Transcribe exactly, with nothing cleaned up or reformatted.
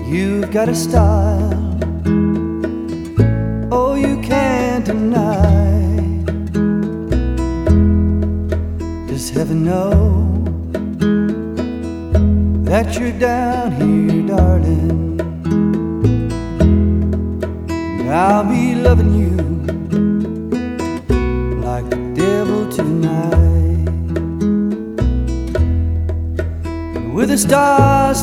You've got a style, oh, you can't deny. Does heaven know that you're down here, darling? And I'll be loving you like the devil tonight. And with the stars